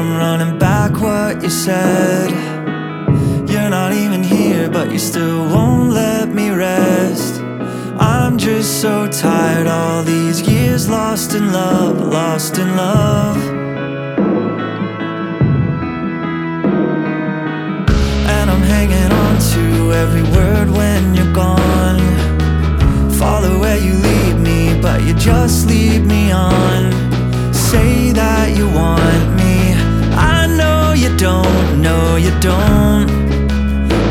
I'm running back what you said. You're not even here, but you still won't let me rest. I'm just so tired, all these years lost in love, lost in love. And I'm hanging on to every word when you're gone. Follow where you lead me, but you just lead me on. Say that you want me, I know you don't, no you don't.